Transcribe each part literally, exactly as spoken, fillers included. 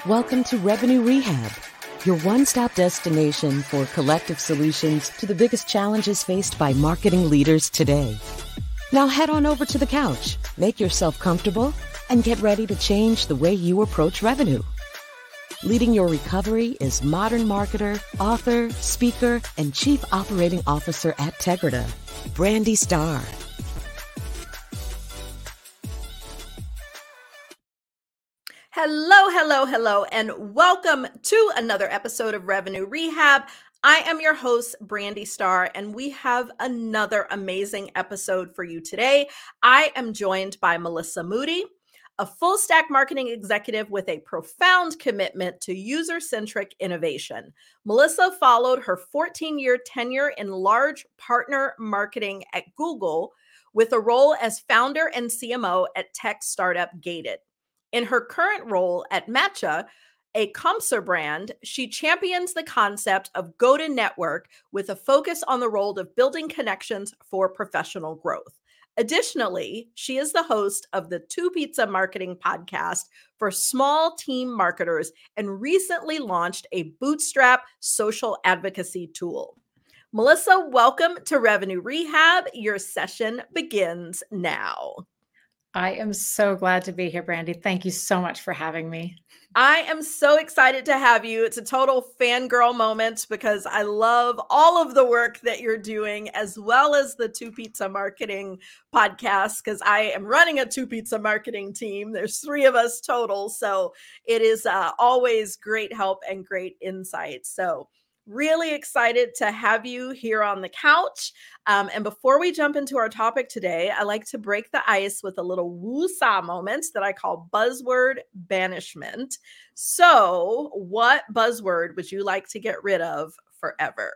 Welcome to Revenue Rehab, your one-stop destination for collective solutions to the biggest challenges faced by marketing leaders today. Now head on over to the couch, make yourself comfortable, and get ready to change the way you approach revenue. Leading your recovery is modern marketer, author, speaker, and chief operating officer at Tegrita, Brandy Starr. Hello, hello, hello, and welcome to another episode of Revenue Rehab. I am your host, Brandy Starr, and we have another amazing episode for you today. I am joined by Melissa Moody, a full-stack marketing executive with a profound commitment to user-centric innovation. Melissa followed her fourteen-year tenure in large partner marketing at Google with a role as founder and C M O at tech startup Gated. In her current role at Matcha, a Comsor brand, she champions the concept of go-to-network with a focus on the role of building connections for professional growth. Additionally, she is the host of the Two Pizza Marketing podcast for small team marketers and recently launched a bootstrap social advocacy tool. Melissa, welcome to Revenue Rehab. Your session begins now. I am so glad to be here, Brandy. Thank you so much for having me. I am so excited to have you. It's a total fangirl moment because I love all of the work that you're doing, as well as the Two Pizza Marketing podcast, because I am running a Two Pizza Marketing team. There's three of us total. So it is uh, always great help and great insight. So really excited to have you here on the couch. Um, and before we jump into our topic today, I like to break the ice with a little woo-saw moment that I call buzzword banishment. So what buzzword would you like to get rid of forever?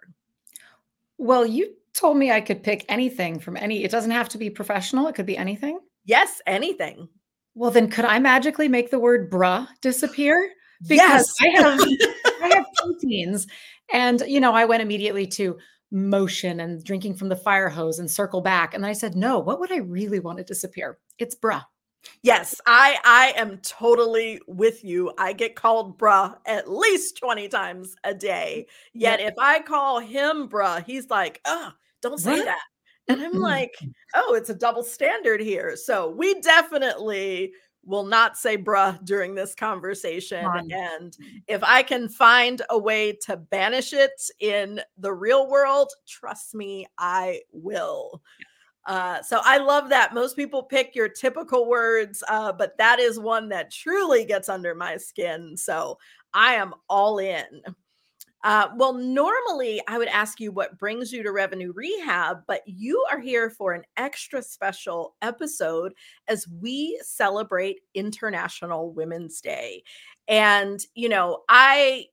Well, you told me I could pick anything from any, it doesn't have to be professional. It could be anything. Yes, anything. Well, then could I magically make the word bruh disappear? Because yes. I have, I have proteins. And, you know, I went immediately to motion and drinking from the fire hose and circle back. And I said, no, what would I really want to disappear? It's bruh. Yes, I, I am totally with you. I get called bruh at least twenty times a day. Yet yep. if I call him bruh, he's like, oh, don't say what? that. And I'm like, oh, it's a double standard here. So we definitely will not say bruh during this conversation. And if I can find a way to banish it in the real world, trust me, I will. Uh, so I love that. Most people pick your typical words, uh, but that is one that truly gets under my skin. So I am all in. Uh, well, normally I would ask you what brings you to Revenue Rehab, but you are here for an extra special episode as we celebrate International Women's Day. And, you know, I,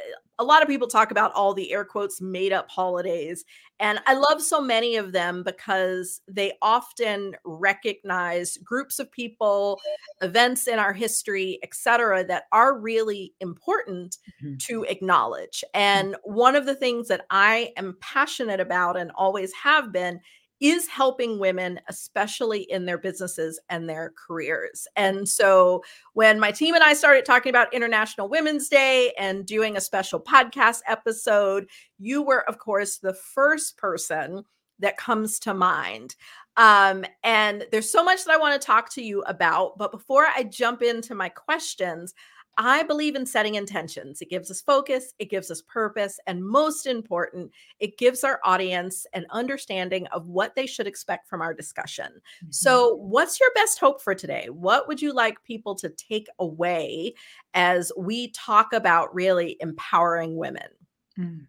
a lot of people talk about all the air quotes made up holidays. And I love so many of them because they often recognize groups of people, events in our history, et cetera, that are really important mm-hmm. to acknowledge. And one of the things that I am passionate about and always have been is helping women, especially in their businesses and their careers. And so when my team and I started talking about International Women's Day and doing a special podcast episode, you were, of course, the first person that comes to mind. Um, and there's so much that I want to talk to you about. But before I jump into my questions, I believe in setting intentions. It gives us focus, it gives us purpose, and most important, it gives our audience an understanding of what they should expect from our discussion. Mm-hmm. So what's your best hope for today? What would you like people to take away as we talk about really empowering women? Mm.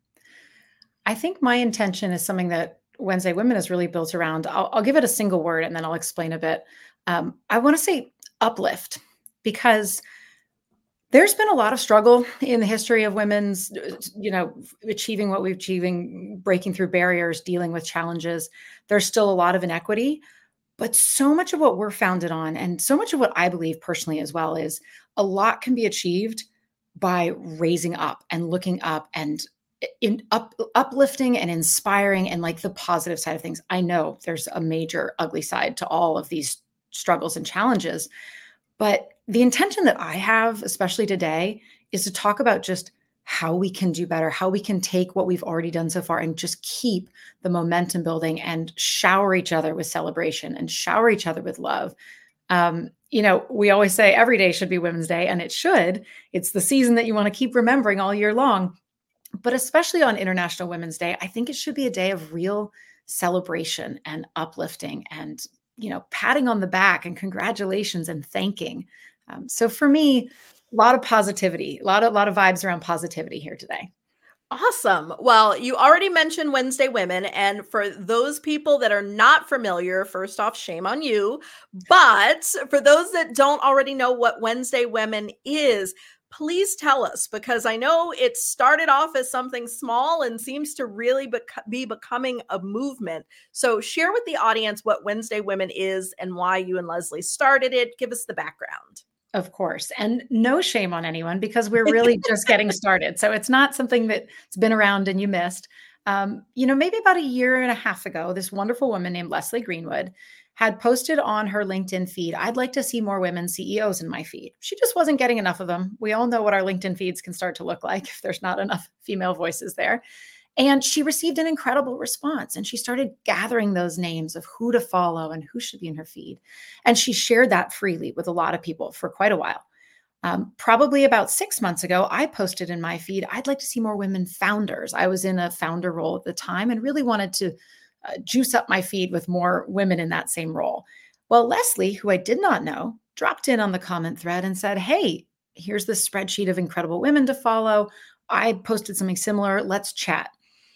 I think my intention is something that Wednesday Women is really built around. I'll, I'll give it a single word and then I'll explain a bit. Um, I want to say uplift, because there's been a lot of struggle in the history of women's, you know, achieving what we're achieving, breaking through barriers, dealing with challenges. There's still a lot of inequity, but so much of what we're founded on, and so much of what I believe personally as well, is a lot can be achieved by raising up and looking up and in up, uplifting and inspiring and like the positive side of things. I know there's a major ugly side to all of these struggles and challenges, but the intention that I have, especially today, is to talk about just how we can do better, how we can take what we've already done so far and just keep the momentum building and shower each other with celebration and shower each other with love. Um, you know, we always say every day should be Women's Day, and it should. It's the season that you want to keep remembering all year long. But especially on International Women's Day, I think it should be a day of real celebration and uplifting and, you know, patting on the back and congratulations and thanking. Um, so for me, a lot of positivity, a lot of, lot of vibes around positivity here today. Awesome. Well, you already mentioned Wednesday Women. And for those people that are not familiar, first off, shame on you. But for those that don't already know what Wednesday Women is, please tell us, because I know it started off as something small and seems to really bec- be becoming a movement. So share with the audience what Wednesday Women is and why you and Leslie started it. Give us the background. Of course. And no shame on anyone because we're really just getting started. So it's not something that's been around and you missed. Um, you know, maybe about a year and a half ago, this wonderful woman named Leslie Greenwood had posted on her LinkedIn feed, I'd like to see more women C E Os in my feed. She just wasn't getting enough of them. We all know what our LinkedIn feeds can start to look like if there's not enough female voices there. And she received an incredible response, and she started gathering those names of who to follow and who should be in her feed. And she shared that freely with a lot of people for quite a while. Um, probably about six months ago, I posted in my feed, I'd like to see more women founders. I was in a founder role at the time and really wanted to uh, juice up my feed with more women in that same role. Well, Leslie, who I did not know, dropped in on the comment thread and said, hey, here's this spreadsheet of incredible women to follow. I posted something similar. Let's chat.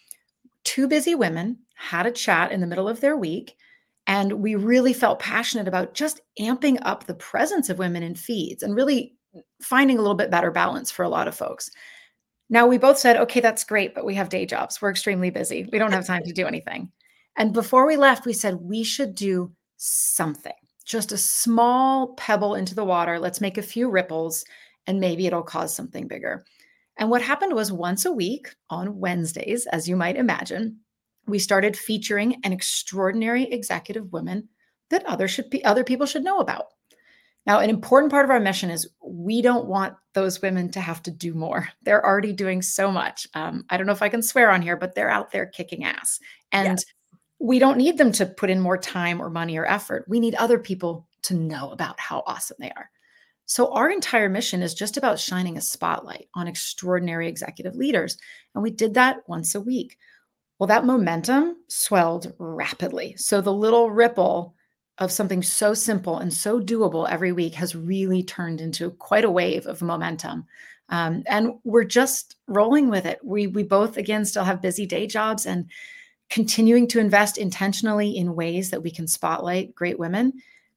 Two busy women had a chat in the middle of their week, and we really felt passionate about just amping up the presence of women in feeds and really finding a little bit better balance for a lot of folks. Now, we both said, okay, that's great, but we have day jobs. We're extremely busy. We don't have time to do anything. And before we left, we said we should do something, just a small pebble into the water. Let's make a few ripples, and maybe it'll cause something bigger. And what happened was once a week on Wednesdays, as you might imagine, we started featuring an extraordinary executive woman that other should be, other people should know about. Now, an important part of our mission is we don't want those women to have to do more. They're already doing so much. Um, I don't know if I can swear on here, but they're out there kicking ass. And yes. We don't need them to put in more time or money or effort. We need other people to know about how awesome they are. So our entire mission is just about shining a spotlight on extraordinary executive leaders. And we did that once a week. Well, that momentum swelled rapidly. So the little ripple of something so simple and so doable every week has really turned into quite a wave of momentum. Um, and we're just rolling with it. We, we both, again, still have busy day jobs, and continuing to invest intentionally in ways that we can spotlight great women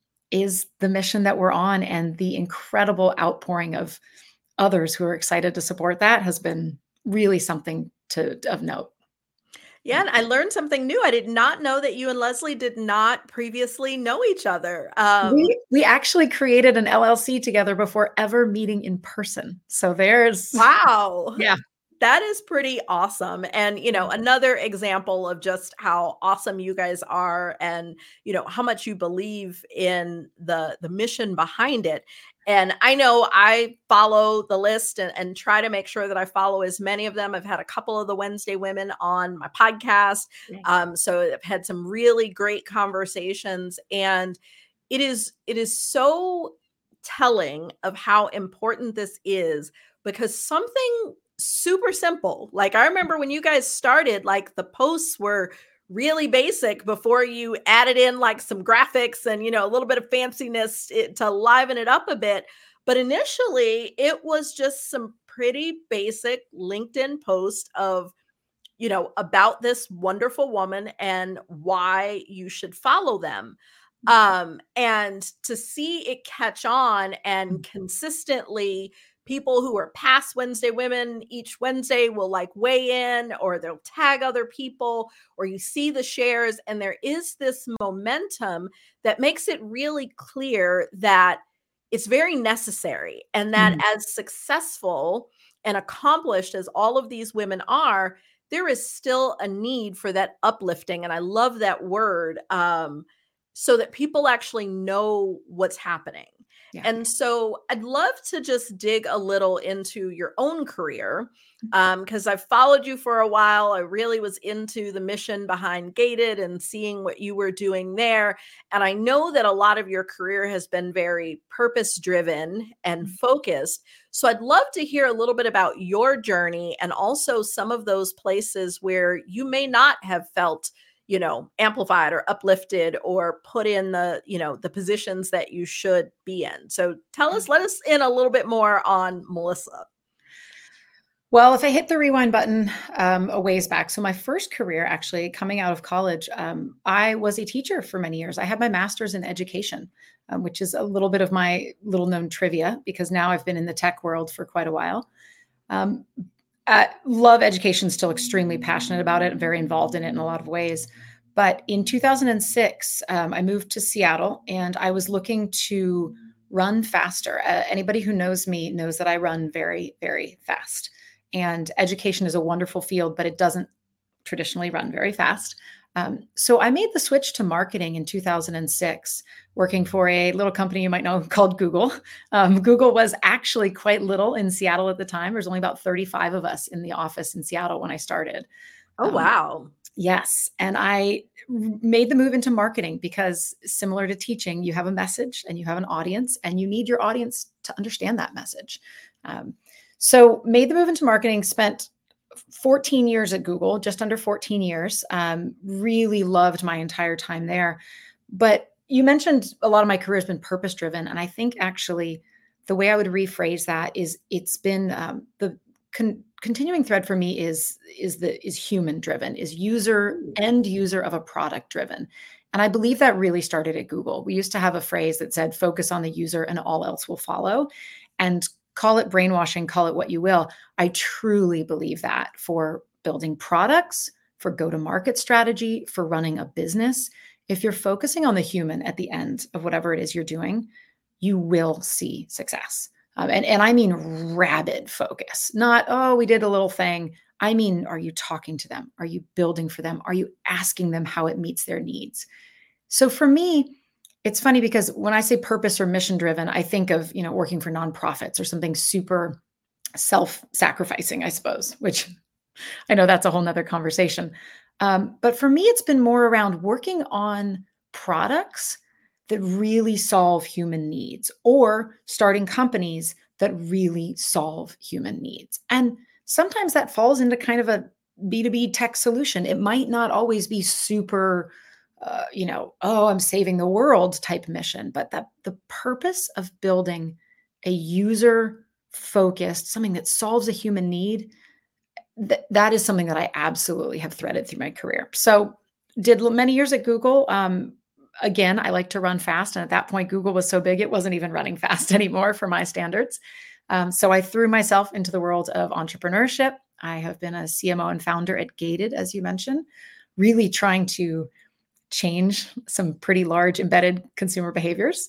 is the mission that we're on. And the incredible outpouring of others who are excited to support that has been really something to of note. Yeah, and I learned something new. I did not know that you and Leslie did not previously know each other. Um, we, we actually created an L L C together before ever meeting in person. So there's... Wow. Yeah. That is pretty awesome. And, you know, another example of just how awesome you guys are and, you know, how much you believe in the, the mission behind it. And I know I follow the list and, and try to make sure that I follow as many of them. I've had a couple of the Wednesday Women on my podcast. Um, so I've had some really great conversations, and it is, it is so telling of how important this is, because something super simple. Like, I remember when you guys started, like, the posts were really basic before you added in like some graphics and, you know, a little bit of fanciness it, to liven it up a bit. But initially it was just some pretty basic LinkedIn post of, you know, about this wonderful woman and why you should follow them. Um, and to see it catch on and consistently people who are past Wednesday Women each Wednesday will like weigh in, or they'll tag other people, or you see the shares, and there is this momentum that makes it really clear that it's very necessary, and that mm-hmm. as successful and accomplished as all of these women are, there is still a need for that uplifting. And I love that word, um, so that people actually know what's happening. Yeah. And so I'd love to just dig a little into your own career, um, because I've followed you for a while. I really was into the mission behind Gated and seeing what you were doing there. And I know that a lot of your career has been very purpose driven and focused. So I'd love to hear a little bit about your journey and also some of those places where you may not have felt, you know, amplified or uplifted or put in the, you know, the positions that you should be in. So tell us, let us in a little bit more on Melissa. Well, if I hit the rewind button um, a ways back, so my first career actually coming out of college, um, I was a teacher for many years. I had my master's in education, um, which is a little bit of my little known trivia because now I've been in the tech world for quite a while. Um, I love education, still extremely passionate about it and very involved in it in a lot of ways. But in two thousand six, um, I moved to Seattle and I was looking to run faster. Uh, anybody who knows me knows that I run very, very fast. And education is a wonderful field, but it doesn't traditionally run very fast. Um, so I made the switch to marketing in two thousand six, working for a little company you might know called Google. Um, Google was actually quite little in Seattle at the time. There's only about thirty-five of us in the office in Seattle when I started. Oh, Um, wow. Yes. And I made the move into marketing because similar to teaching, you have a message and you have an audience and you need your audience to understand that message. Um, so made the move into marketing, spent fourteen years at Google, just under fourteen years. Um, really loved my entire time there. But you mentioned a lot of my career has been purpose driven. And I think actually the way I would rephrase that is it's been um, the con- continuing thread for me is, is the, is human driven, is user end user of a product driven. And I believe that really started at Google. We used to have a phrase that said, focus on the user and all else will follow. And call it brainwashing, call it what you will. I truly believe that for building products, for go-to-market strategy, for running a business. If you're focusing on the human at the end of whatever it is you're doing, you will see success. Um, and, and I mean rabid focus, not, oh, we did a little thing. I mean, are you talking to them? Are you building for them? Are you asking them how it meets their needs? So for me, it's funny because when I say purpose or mission driven, I think of, you know, working for nonprofits or something super self-sacrificing, I suppose, which I know that's a whole nother conversation. Um, but for me, it's been more around working on products that really solve human needs or starting companies that really solve human needs. And sometimes that falls into kind of a B two B tech solution. It might not always be super Uh, you know, oh, I'm saving the world type mission, but that the purpose of building a user focused, something that solves a human need, th- that is something that I absolutely have threaded through my career. So did l- many years at Google. Um, again, I like to run fast. And at that point, Google was so big, it wasn't even running fast anymore for my standards. Um, so I threw myself into the world of entrepreneurship. I have been a C M O and founder at Gated, as you mentioned, really trying to change some pretty large embedded consumer behaviors.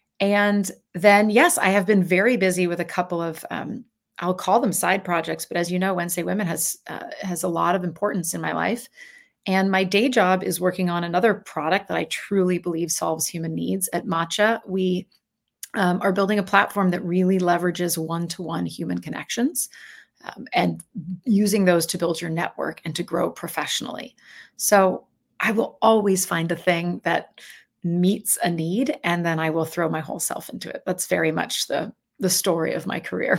And then, yes, I have been very busy with a couple of, um, I'll call them side projects, but as you know, Wednesday Women has uh, has a lot of importance in my life. And my day job is working on another product that I truly believe solves human needs. At Matcha, we um, are building a platform that really leverages one-to-one human connections um, and using those to build your network and to grow professionally. So I will always find a thing that meets a need, and then I will throw my whole self into it. That's very much the the story of my career.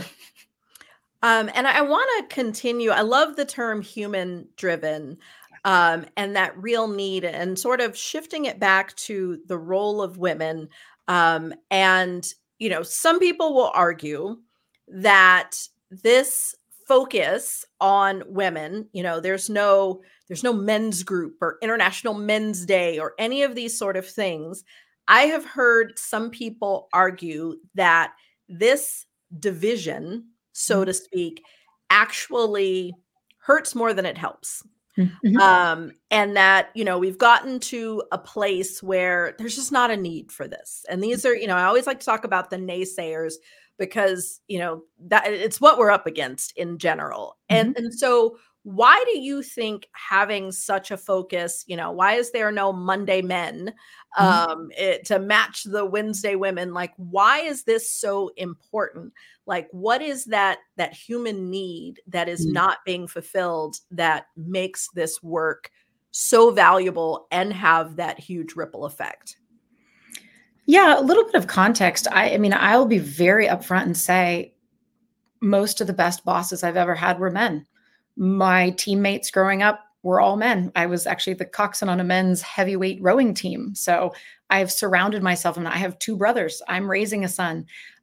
Um, and I want to continue. I love the term human driven, um, and that real need and sort of shifting it back to the role of women. Um, and, you know, some people will argue that this focus on women, you know, there's no there's no men's group or International Men's Day or any of these sort of things. I have heard some people argue that this division, so to speak, actually hurts more than it helps. Mm-hmm. Um, and that, you know, we've gotten to a place where there's just not a need for this. And these are, you know, I always like to talk about the naysayers because, you know, that it's what we're up against in general. And, Mm-hmm. and so why do you think having such a focus, you know, why is there no Monday men Mhm. um, it, to match the Wednesday women? Like, why is this so important? Like, what is that that human need that is Mm. not being fulfilled that makes this work so valuable and have that huge ripple effect? Yeah, a little bit of context. I, I mean, I'll be very upfront and say most of the best bosses I've ever had were men. My teammates growing up were all men. I was actually the coxswain on a men's heavyweight rowing team. So I've surrounded myself, and I have two brothers. I'm raising a son.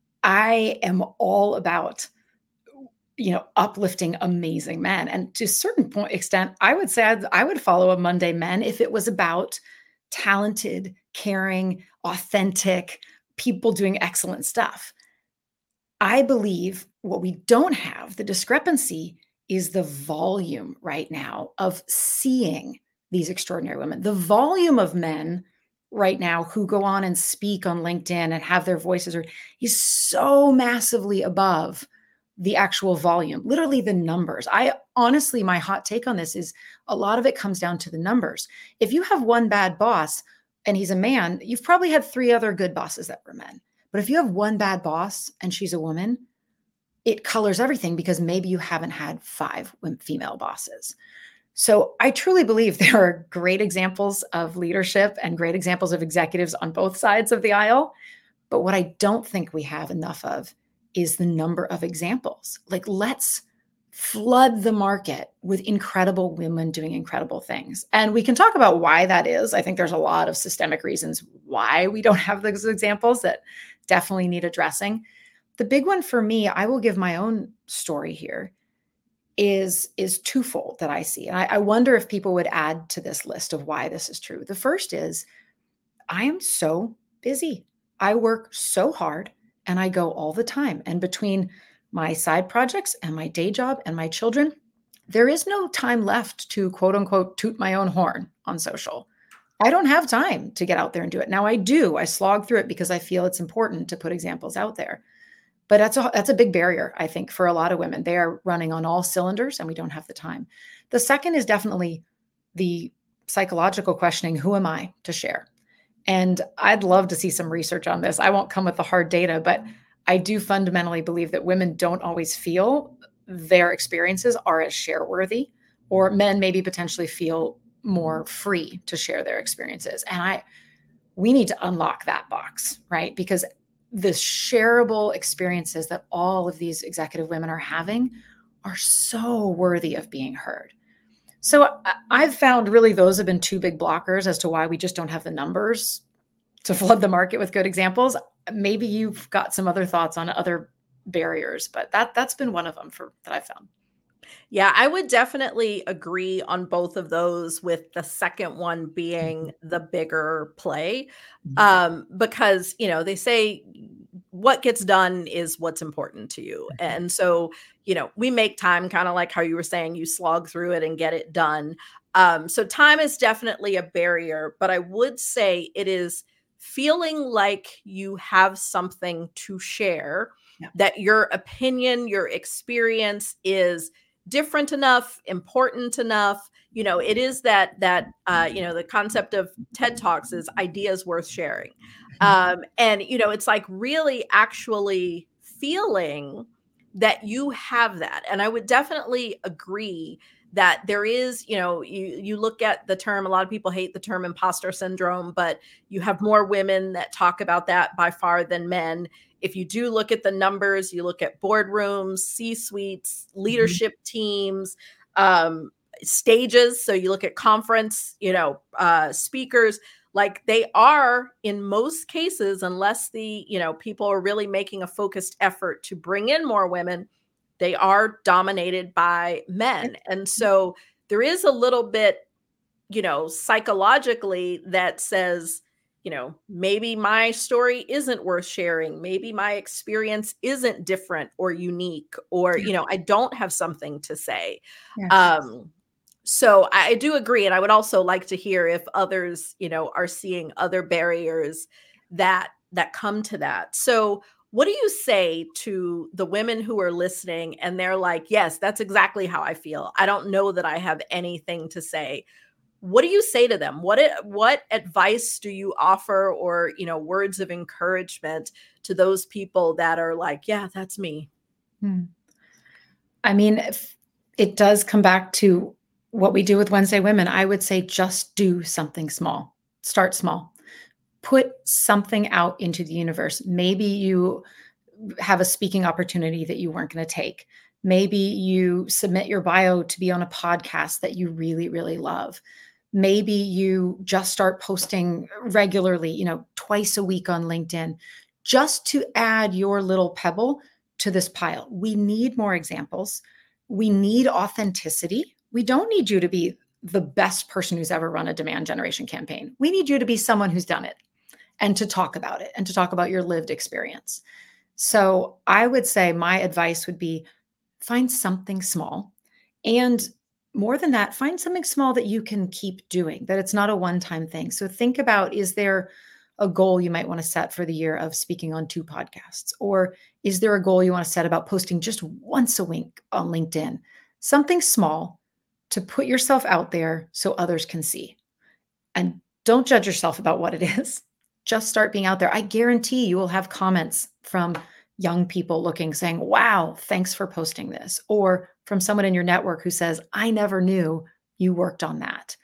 I am all about, you know, uplifting amazing men. And to a certain point extent, I would say I'd, I would follow a Monday Men if it was about talented, caring, authentic people doing excellent stuff. I believe what we don't have, the discrepancy, is the volume right now of seeing these extraordinary women. The volume of men right now who go on and speak on LinkedIn and have their voices are, is so massively above the actual volume, literally the numbers. I honestly, my hot take on this is a lot of it comes down to the numbers. If you have one bad boss and he's a man, you've probably had three other good bosses that were men. But if you have one bad boss and she's a woman, it colors everything because maybe you haven't had five female bosses. So I truly believe there are great examples of leadership and great examples of executives on both sides of the aisle. But what I don't think we have enough of is the number of examples. Like, let's flood the market with incredible women doing incredible things. And we can talk about why that is. I think there's a lot of systemic reasons why we don't have those examples that definitely need addressing. The big one for me, I will give my own story here, is, is twofold that I see. And I, I wonder if people would add to this list of why this is true. The first is I am so busy. I work so hard and I go all the time. And between my side projects and my day job and my children, there is no time left to quote unquote toot my own horn on social. I don't have time to get out there and do it. Now I do. I slog through it because I feel it's important to put examples out there. But that's a that's a big barrier, I think, for a lot of women. They are running on all cylinders and we don't have the time. The second is definitely the psychological questioning, who am I to share? And I'd love to see some research on this. I won't come with the hard data, but I do fundamentally believe that women don't always feel their experiences are as share worthy, or men maybe potentially feel more free to share their experiences. And I, we need to unlock that box, right? Because the shareable experiences that all of these executive women are having are so worthy of being heard. So I've found really those have been two big blockers as to why we just don't have the numbers to flood the market with good examples. Maybe you've got some other thoughts on other barriers, but that that's been one of them for that I've found. Yeah, I would definitely agree on both of those, with the second one being the bigger play. Um, because, you know, they say what gets done is what's important to you. And so, you know, we make time, kind of like how you were saying, you slog through it and get it done. Um, so time is definitely a barrier, but I would say it is feeling like you have something to share, Yeah. that your opinion, your experience is different enough, important enough. You know, it is that, that, uh, you know, the concept of TED Talks is ideas worth sharing. Um, and, you know, it's like really actually feeling that you have that. And I would definitely agree that there is, you know, you, you look at the term, a lot of people hate the term imposter syndrome, but you have more women that talk about that by far than men. If you do look at the numbers, you look at boardrooms, C-suites, leadership mm-hmm. teams, um, stages. So you look at conference, you know, uh, speakers, like they are in most cases, unless the, you know, people are really making a focused effort to bring in more women, they are dominated by men. And so there is a little bit, you know, psychologically that says, you know, maybe my story isn't worth sharing. Maybe my experience isn't different or unique, or, you know, I don't have something to say. Yes. Um, so I do agree. And I would also like to hear if others, you know, are seeing other barriers that, that come to that. So What do you say to the women who are listening and they're like, yes, that's exactly how I feel. I don't know that I have anything to say. What do you say to them? What it, what advice do you offer, or, you know, words of encouragement to those people that are like, yeah, that's me? Hmm. I mean, if it does come back to what we do with Wednesday Women. I would say just do something small. Start small. Put something out into the universe. Maybe you have a speaking opportunity that you weren't going to take. Maybe you submit your bio to be on a podcast that you really, really love. Maybe you just start posting regularly, you know, twice a week on LinkedIn, just to add your little pebble to this pile. We need more examples. We need authenticity. We don't need you to be the best person who's ever run a demand generation campaign. We need you to be someone who's done it and to talk about it and to talk about your lived experience. So I would say my advice would be find something small, and more than that, find something small that you can keep doing, that it's not a one-time thing. So think about, is there a goal you might want to set for the year of speaking on two podcasts? Or is there a goal you want to set about posting just once a week on LinkedIn? Something small to put yourself out there so others can see. And don't judge yourself about what it is. Just start being out there. I guarantee you will have comments from young people looking, saying, wow, thanks for posting this. Or from someone in your network who says, I never knew you worked on that.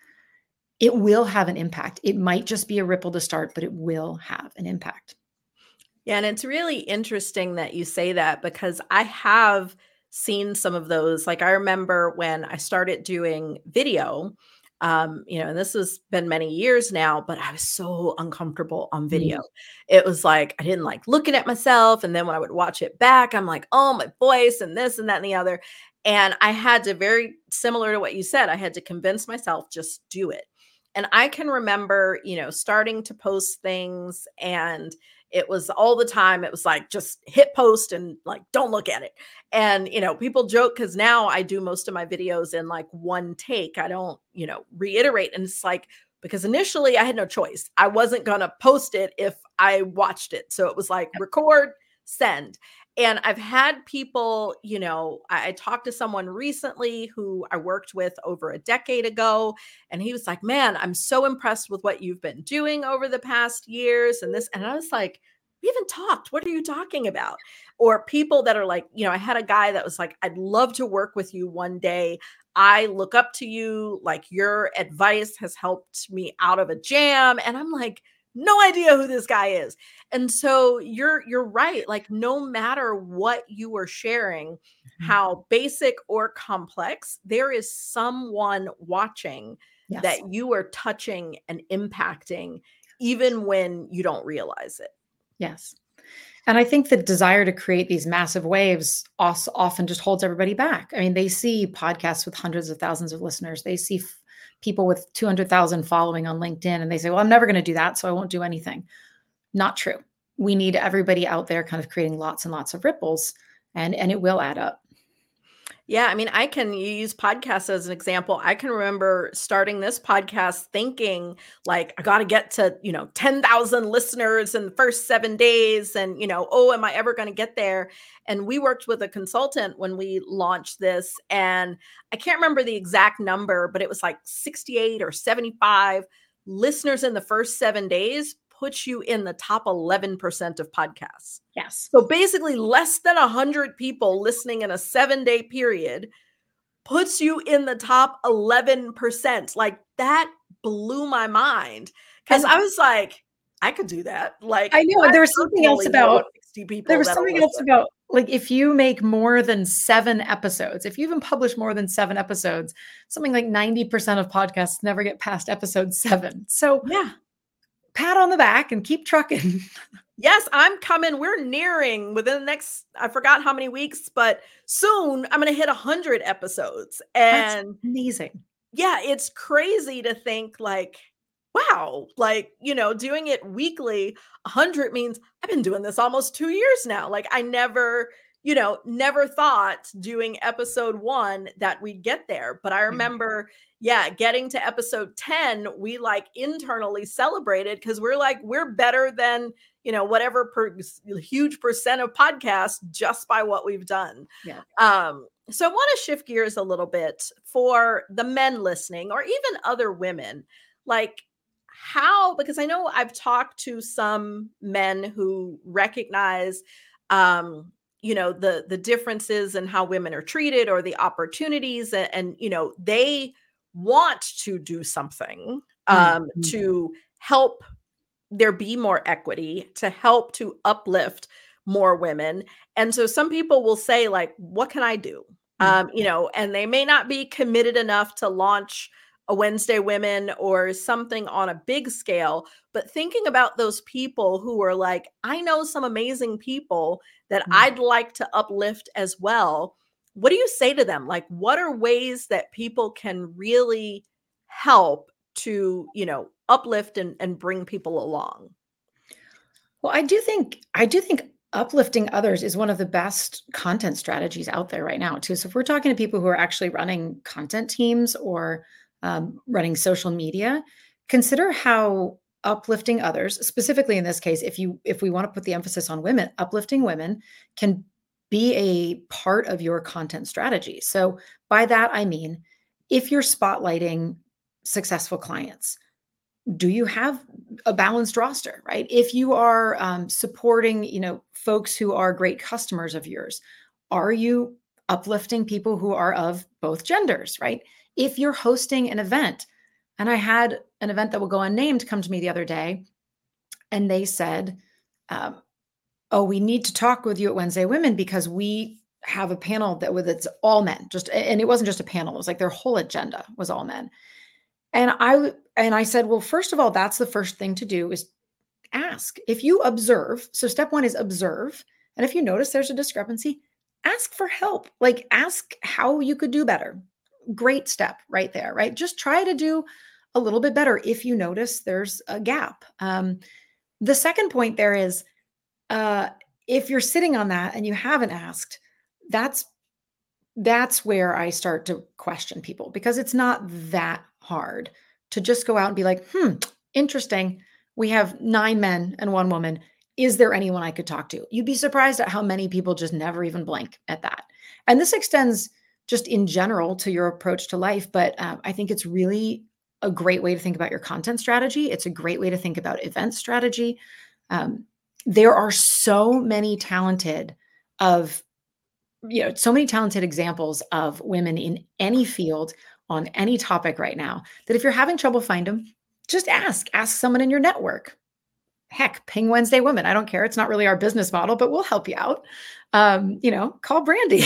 It will have an impact. It might just be a ripple to start, but it will have an impact. Yeah, and it's really interesting that you say that, because I have seen some of those. Like, I remember when I started doing video, um, you know, and this has been many years now, but I was so uncomfortable on video. Mm. It was like, I didn't like looking at myself. And then when I would watch it back, I'm like, oh, my voice and this and that and the other. And I had to, very similar to what you said, I had to convince myself, just do it. And I can remember, you know, starting to post things, and it was all the time. It was like, just hit post and like, don't look at it. And, you know, people joke, because now I do most of my videos in like one take. I don't, you know, reiterate. And it's like, because initially I had no choice. I wasn't going to post it if I watched it. So it was like, record, send. And I've had people, you know, I, I talked to someone recently who I worked with over a decade ago, and he was like, man, I'm so impressed with what you've been doing over the past years and this. And I was like, we haven't talked. What are you talking about? Or people that are like, you know, I had a guy that was like, I'd love to work with you one day. I look up to you. Like, your advice has helped me out of a jam. And I'm like, no idea who this guy is. And so you're you're right. Like, no matter what you are sharing, mm-hmm. how basic or complex, there is someone watching yes. that you are touching and impacting, even when you don't realize it. Yes. And I think the desire to create these massive waves also often just holds everybody back. I mean, they see podcasts with hundreds of thousands of listeners. They see f- people with two hundred thousand following on LinkedIn, and they say, well, I'm never going to do that, so I won't do anything. Not true. We need everybody out there kind of creating lots and lots of ripples, and, and it will add up. Yeah. I mean, I can use podcasts as an example. I can remember starting this podcast thinking like, I got to get to, you know, ten thousand listeners in the first seven days. And, you know, oh, am I ever going to get there? And we worked with a consultant when we launched this, and I can't remember the exact number, but it was like sixty-eight or seventy-five listeners in the first seven days puts you in the top eleven percent of podcasts. Yes. So basically less than one hundred people listening in a seven-day period puts you in the top eleven percent. Like, that blew my mind, because I was like, I could do that. Like, I know. I there was something else about sixty people. There was something else about, like, if you make more than seven episodes, if you even publish more than seven episodes, something like ninety percent of podcasts never get past episode seven. So yeah. Pat on the back and keep trucking. Yes, I'm coming. We're nearing within the next, I forgot how many weeks, but soon I'm going to hit one hundred episodes. And that's amazing. Yeah, it's crazy to think like, wow, like, you know, doing it weekly, one hundred means I've been doing this almost two years now. Like, I never, you know, never thought doing episode one that we'd get there. But I remember, yeah, getting to episode ten, we like internally celebrated, because we're like, we're better than, you know, whatever per, huge percent of podcasts just by what we've done. Yeah. Um, so I want to shift gears a little bit for the men listening or even other women, like how, because I know I've talked to some men who recognize, um, you know, the, the differences in how women are treated or the opportunities and, and you know, they want to do something um, Mm-hmm. to help there be more equity, to help to uplift more women. And so some people will say, like, what can I do? Mm-hmm. Um, you know, and they may not be committed enough to launch a Wednesday Women or something on a big scale, but thinking about those people who are like, I know some amazing people that Mm-hmm. I'd like to uplift as well. What do you say to them? Like, what are ways that people can really help to, you know, uplift and, and bring people along? Well, I do think I do think uplifting others is one of the best content strategies out there right now too. So if we're talking to people who are actually running content teams or um, running social media, consider how uplifting others, specifically in this case, if you if we want to put the emphasis on women, uplifting women can be a part of your content strategy. So by that I mean, if you're spotlighting successful clients, do you have a balanced roster, right? If you are um, supporting, you know, folks who are great customers of yours, are you uplifting people who are of both genders, right? If you're hosting an event, and I had an event that will go unnamed come to me the other day, and they said, um, "Oh, we need to talk with you at Wednesday Women because we have a panel that was it's all men." Just and it wasn't just a panel; it was like their whole agenda was all men. And I and I said, well, first of all, that's the first thing to do is ask. If you observe, so step one is observe. And if you notice there's a discrepancy, ask for help. Like ask how you could do better. Great step right there, right? Just try to do a little bit better if you notice there's a gap. Um, the second point there is uh, if you're sitting on that and you haven't asked, that's that's where I start to question people because it's not that hard to just go out and be like, hmm, interesting. We have nine men and one woman. Is there anyone I could talk to? You'd be surprised at how many people just never even blink at that. And this extends just in general to your approach to life. But um, I think it's really a great way to think about your content strategy. It's a great way to think about event strategy. Um, there are so many talented of you know, so many talented examples of women in any field on any topic right now that if you're having trouble find them, just ask, ask someone in your network. Heck, ping Wednesday Women. I don't care. It's not really our business model, but we'll help you out. Um, you know, call Brandy.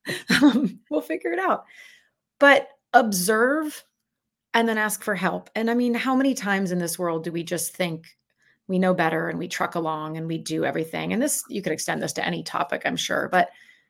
um, we'll figure it out. But observe and then ask for help. And I mean, how many times in this world do we just think we know better and we truck along and we do everything? And this, you could extend this to any topic, I'm sure, but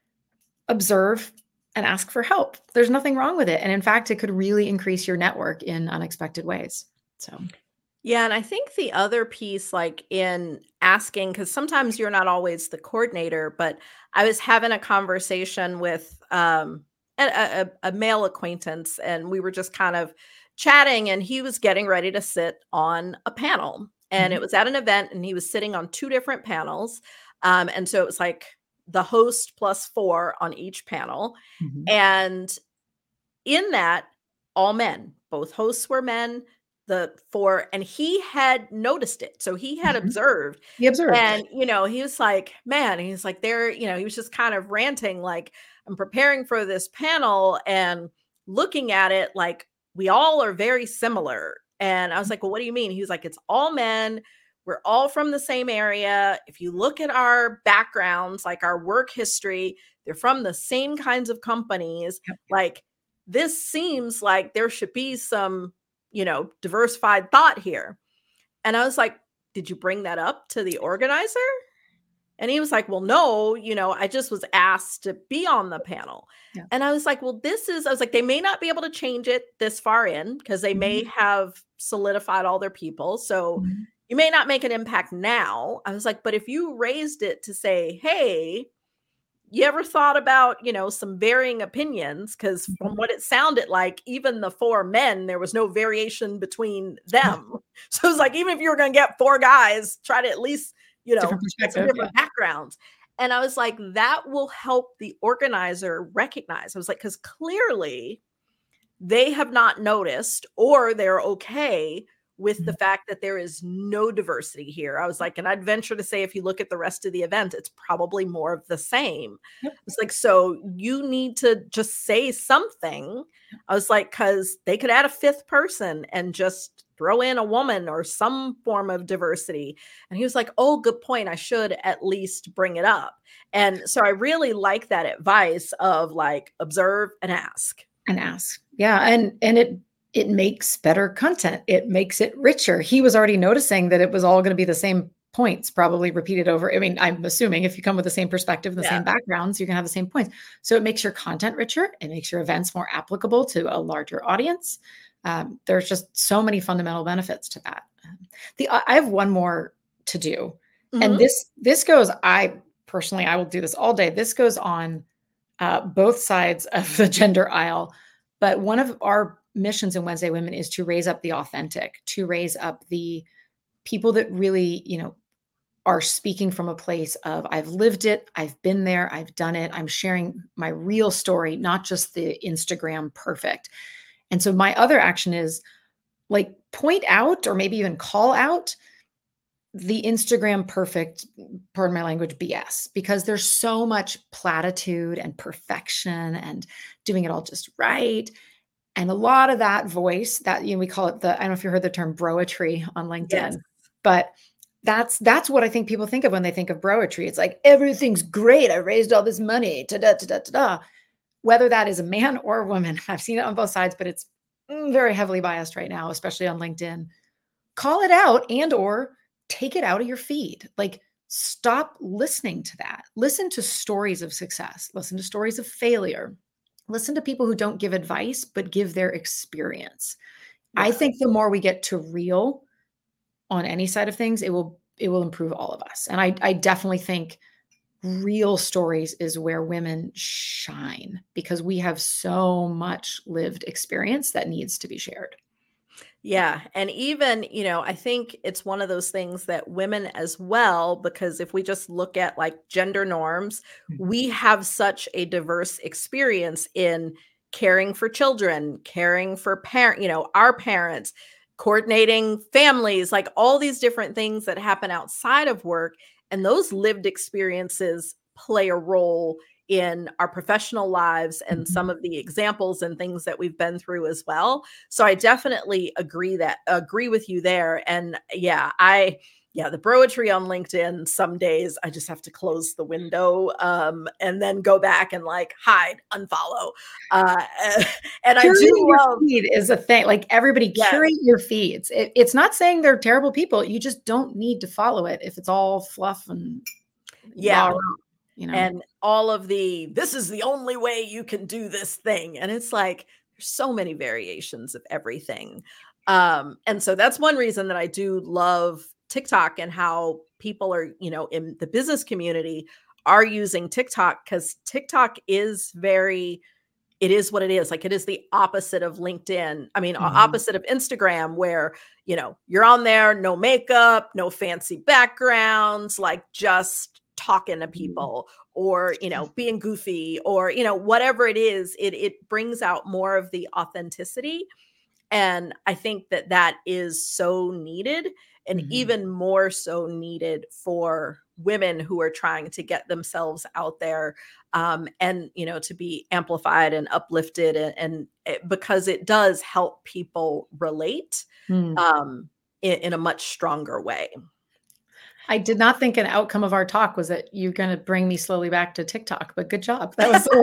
observe and ask for help. There's nothing wrong with it. And in fact, it could really increase your network in unexpected ways. So, yeah. And I think the other piece, like in asking, because sometimes you're not always the coordinator, but I was having a conversation with um, a, a, a male acquaintance, and we were just kind of chatting, and he was getting ready to sit on a panel. And Mhm. it was at an event, and he was sitting on two different panels. Um, and so it was like the host plus four on each panel. Mhm. And in that, all men, both hosts were men, the four, and he had noticed it. So he had Mhm. observed. Be observed. And, you know, he was like, man, he's like, there, you know, he was just kind of ranting, like, I'm preparing for this panel and looking at it like we all are very similar. And I was like, well, what do you mean? He was like, it's all men. We're all from the same area. If you look at our backgrounds, like our work history, they're from the same kinds of companies. Yep. Like this seems like there should be some, you know, diversified thought here. And I was like, did you bring that up to the organizer? And he was like, well, no, you know, I just was asked to be on the panel. Yeah. And I was like, well, this is, I was like, they may not be able to change it this far in because they may Mhm. have solidified all their people. So Mhm. you may not make an impact now. I was like, but if you raised it to say, hey, you ever thought about, you know, some varying opinions? Because from Mhm. what it sounded like, even the four men, there was no variation between them. So it's like, even if you were going to get four guys, try to at least you know, Different get some perspective. Yeah. different backgrounds. And I was like, that will help the organizer recognize. I was like, because clearly they have not noticed, or they're okay with the Mhm. fact that there is no diversity here. I was like, and I'd venture to say, if you look at the rest of the event, it's probably more of the same. Yep. It's like, so you need to just say something. I was like, because they could add a fifth person and just throw in a woman or some form of diversity. And he was like, oh, good point. I should at least bring it up. And so I really like that advice of like, observe and ask. And ask. Yeah. And and it it makes better content. It makes it richer. He was already noticing that it was all going to be the same points, probably repeated over. I mean, I'm assuming if you come with the same perspective and the Yeah. same backgrounds, you're going to have the same points. So it makes your content richer. It makes your events more applicable to a larger audience. Um, there's just so many fundamental benefits to that. The I have one more to do, Mhm. and this this goes. I personally, I will do this all day. This goes on uh, both sides of the gender aisle. But one of our missions in Wednesday Women is to raise up the authentic, to raise up the people that really, you know, are speaking from a place of, I've lived it, I've been there, I've done it, I'm sharing my real story, not just the Instagram perfect. And so my other action is like point out, or maybe even call out the Instagram perfect, pardon my language, B S, because there's so much platitude and perfection and doing it all just right. And a lot of that voice that, you know, we call it the, I don't know if you heard the term broetry on LinkedIn, Yes. but that's, that's what I think people think of when they think of broetry. It's like, everything's great. I raised all this money, ta-da, ta-da, ta-da. Whether that is a man or a woman, I've seen it on both sides, but it's mm, very heavily biased right now, especially on LinkedIn. Call it out and or take it out of your feed. Like, stop listening to that. Listen to stories of success. Listen to stories of failure. Listen to people who don't give advice, but give their experience. I Yeah. think the more we get to real on any side of things, it will it will improve all of us. And I, I definitely think real stories is where women shine, because we have so much lived experience that needs to be shared. Yeah. And even, you know, I think it's one of those things that women as well, because if we just look at like gender norms, Mhm. we have such a diverse experience in caring for children, caring for parent, you know, our parents, coordinating families, like all these different things that happen outside of work. And those lived experiences play a role in our professional lives and some Mhm. of the examples and things that we've been through as well. So I definitely agree that agree with you there. And yeah, I yeah, the broetry on LinkedIn, some days I just have to close the window um, and then go back and like hide, unfollow. Uh, and I do Curating your love, feed is a thing. Like, everybody yes, curate your feeds. It, it's not saying they're terrible people. You just don't need to follow it if it's all fluff and rah, yeah. rah, you know. And all of the, this is the only way you can do this thing. And it's like, there's so many variations of everything. Um, and so that's one reason that I do love TikTok and how people are, you know, in the business community are using TikTok, because TikTok is very, it is what it is. Like, it is the opposite of LinkedIn. I mean, o- Mhm. opposite of Instagram, where, you know, you're on there, no makeup, no fancy backgrounds, like just talking to people, or, you know, being goofy, or, you know, whatever it is, it, it brings out more of the authenticity. And I think that that is so needed, and Mhm. even more so needed for women who are trying to get themselves out there, um, and, you know, to be amplified and uplifted. And, and it, because it does help people relate Mm. um, in, in a much stronger way. I did not think an outcome of our talk was that you're going to bring me slowly back to TikTok, but good job. That was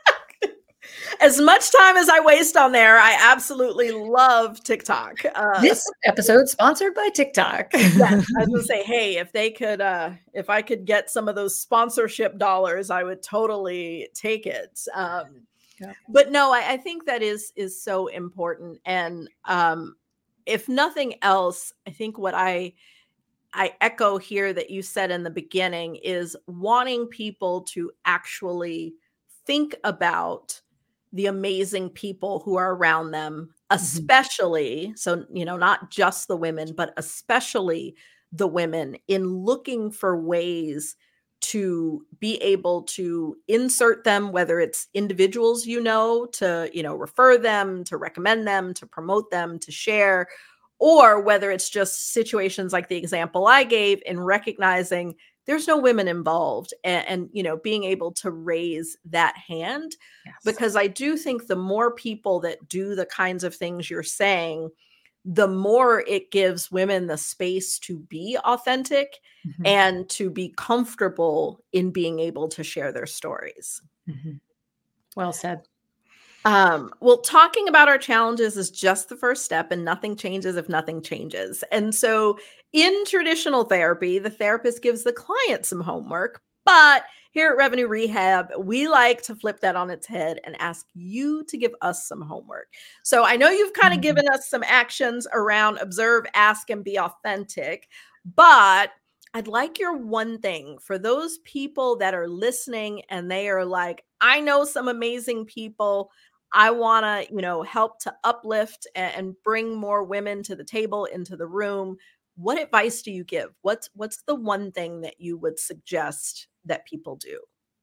As much time as I waste on there, I absolutely love TikTok. Uh, this episode sponsored by TikTok. Yes, I was gonna say, hey, if they could, uh, if I could get some of those sponsorship dollars, I would totally take it. Um, Yeah. but no, I, I think that is is so important. And um, if nothing else, I think what I I echo here that you said in the beginning is wanting people to actually think about the amazing people who are around them, Mhm. especially, so, you know, not just the women, but especially the women in looking for ways to be able to insert them, whether it's individuals, you know, to, you know, refer them, to recommend them, to promote them, to share, or whether it's just situations like the example I gave in recognizing there's no women involved and, and you know, being able to raise that hand. Yes. Because I do think the more people that do the kinds of things you're saying, the more it gives women the space to be authentic Mm-hmm. and to be comfortable in being able to share their stories. Mm-hmm. Well said. Um, well, talking about our challenges is just the first step, and nothing changes if nothing changes. And so in traditional therapy, the therapist gives the client some homework, but here at Revenue Rehab, we like to flip that on its head and ask you to give us some homework. So I know you've kind of Mhm. given us some actions around observe, ask, and be authentic, but I'd like your one thing for those people that are listening and they are like, I know some amazing people. I want to, you know, help to uplift and, and bring more women to the table, into the room. What advice do you give? What's what's the one thing that you would suggest that people do?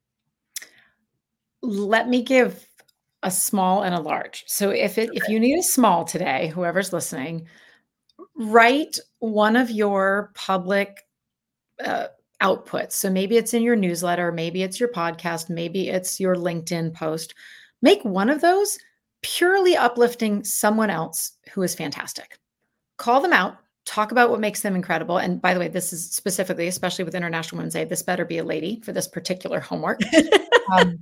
Let me give a small and a large. So if it, if you need a small today, whoever's listening, write one of your public uh, outputs. So maybe it's in your newsletter, maybe it's your podcast, maybe it's your LinkedIn post. Make one of those purely uplifting someone else who is fantastic. Call them out, talk about what makes them incredible. And by the way, this is specifically, especially with International Women's Day, this better be a lady for this particular homework. um,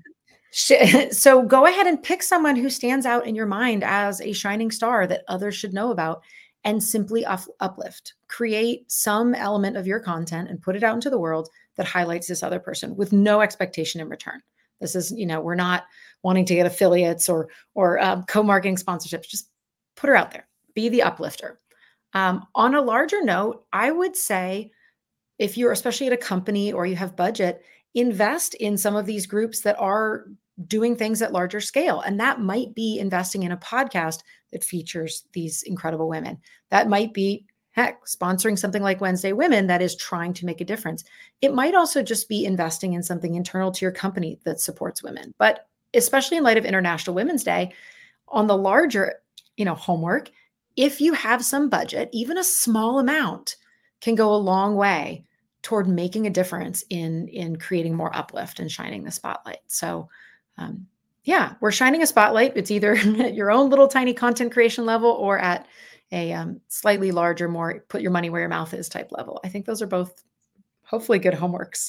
so go ahead and pick someone who stands out in your mind as a shining star that others should know about, and simply up, uplift. Create some element of your content and put it out into the world that highlights this other person with no expectation in return. This is, you know, we're not wanting to get affiliates or or um, co-marketing sponsorships. Just put her out there. Be the uplifter. Um, on a larger note, I would say, if you're especially at a company or you have budget, invest in some of these groups that are doing things at larger scale. And that might be investing in a podcast that features these incredible women. That might be, heck, sponsoring something like Wednesday Women that is trying to make a difference. It might also just be investing in something internal to your company that supports women. But especially in light of International Women's Day, on the larger, you know, homework, if you have some budget, even a small amount can go a long way toward making a difference in, in creating more uplift and shining the spotlight. So um, yeah, we're shining a spotlight. It's either at your own little tiny content creation level or at a um, slightly larger, more put your money where your mouth is type level. I think those are both hopefully good homeworks.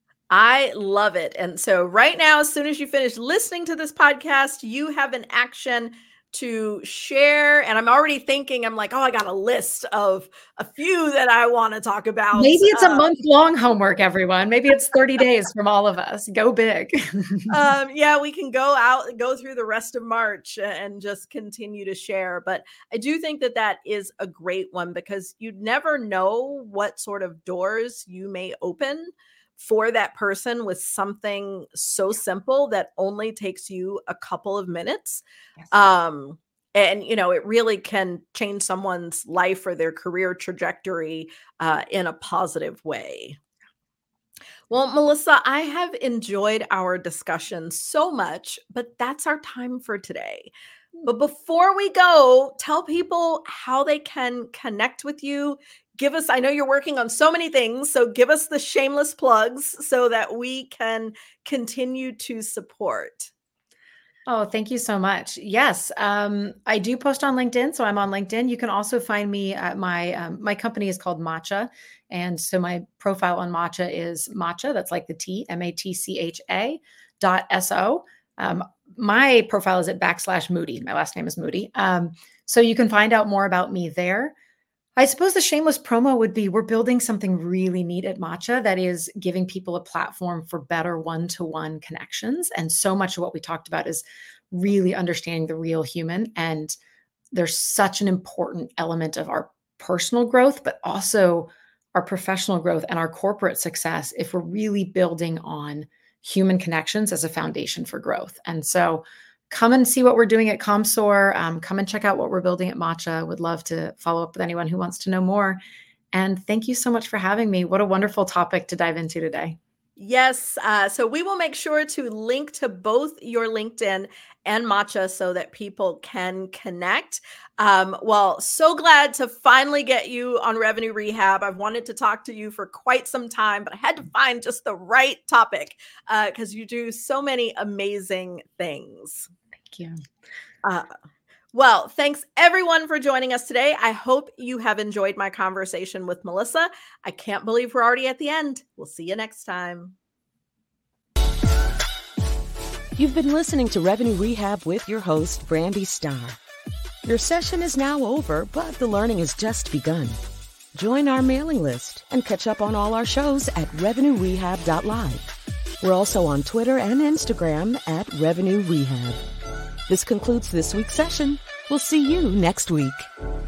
I love it. And so right now, as soon as you finish listening to this podcast, you have an action to share. And I'm already thinking, I'm like, oh, I got a list of a few that I want to talk about. Maybe it's um, a month long homework, everyone. Maybe it's thirty days from all of us. Go big. um, yeah, we can go out, go through the rest of March and just continue to share. But I do think that that is a great one because you never know what sort of doors you may open for that person with something so simple that only takes you a couple of minutes. Yes. Um, and, you know, it really can change someone's life or their career trajectory uh, in a positive way. Well, Melissa, I have enjoyed our discussion so much, but that's our time for today. But before we go, tell people how they can connect with you. Give us, I know you're working on so many things, so give us the shameless plugs so that we can continue to support. Oh, thank you so much. Yes, um, I do post on LinkedIn, so I'm on LinkedIn. You can also find me at my um, my company is called Matcha, and so my profile on Matcha is Matcha. That's like the T, M A T C H A dot S O. Um, my profile is at backslash Moody. My last name is Moody. Um, so you can find out more about me there. I suppose the shameless promo would be we're building something really neat at Matcha that is giving people a platform for better one-to-one connections. And so much of what we talked about is really understanding the real human. And there's such an important element of our personal growth, but also our professional growth and our corporate success if we're really building on human connections as a foundation for growth. And so come and see what we're doing at ComSoar. Um, come and check out what we're building at Matcha. Would love to follow up with anyone who wants to know more. And thank you so much for having me. What a wonderful topic to dive into today. Yes. Uh, so we will make sure to link to both your LinkedIn and Matcha so that people can connect. Um, well, so glad to finally get you on Revenue Rehab. I've wanted to talk to you for quite some time, but I had to find just the right topic because uh, you do so many amazing things. Thank you. Uh, Well, thanks everyone for joining us today. I hope you have enjoyed my conversation with Melissa. I can't believe we're already at the end. We'll see you next time. You've been listening to Revenue Rehab with your host, Brandy Starr. Your session is now over, but the learning has just begun. Join our mailing list and catch up on all our shows at revenue rehab dot live. We're also on Twitter and Instagram at Revenue Rehab. This concludes this week's session. We'll see you next week.